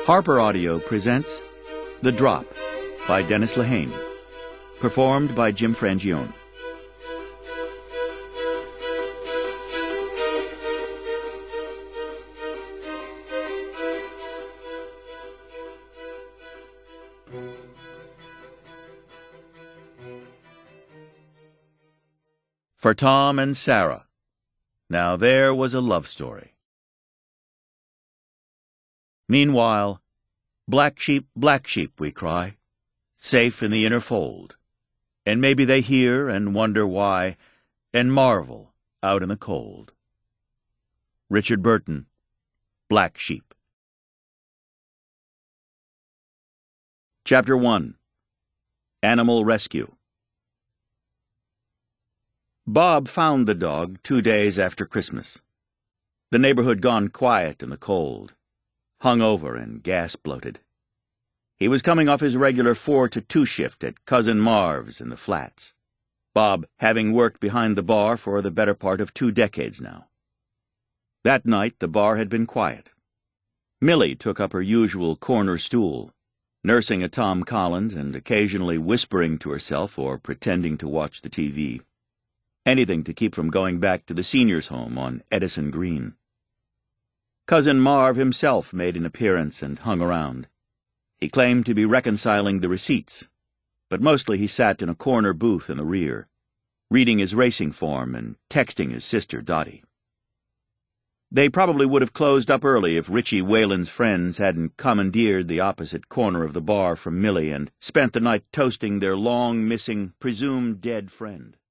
Harper Audio presents The Drop by Dennis Lehane, performed by Jim Frangione. For Tom and Sarah. Now there was a love story. Meanwhile, black sheep, we cry, safe in the inner fold, and maybe they hear and wonder why, and marvel out in the cold. Richard Burton, Black Sheep. Chapter 1. Animal Rescue. Bob found the dog 2 days after Christmas. The neighborhood gone quiet in the cold, hungover and gas-bloated. He was coming off his regular 4 to 2 shift at Cousin Marv's in the Flats, Bob having worked behind the bar for the better part of 2 decades now. That night the bar had been quiet. Millie took up her usual corner stool, nursing a Tom Collins and occasionally whispering to herself or pretending to watch the TV. Anything to keep from going back to the seniors' home on Edison Green. Cousin Marv himself made an appearance and hung around. He claimed to be reconciling the receipts, but mostly he sat in a corner booth in the rear, reading his racing form and texting his sister Dottie. They probably would have closed up early if Richie Whalen's friends hadn't commandeered the opposite corner of the bar from Millie and spent the night toasting their long-missing, presumed dead friend.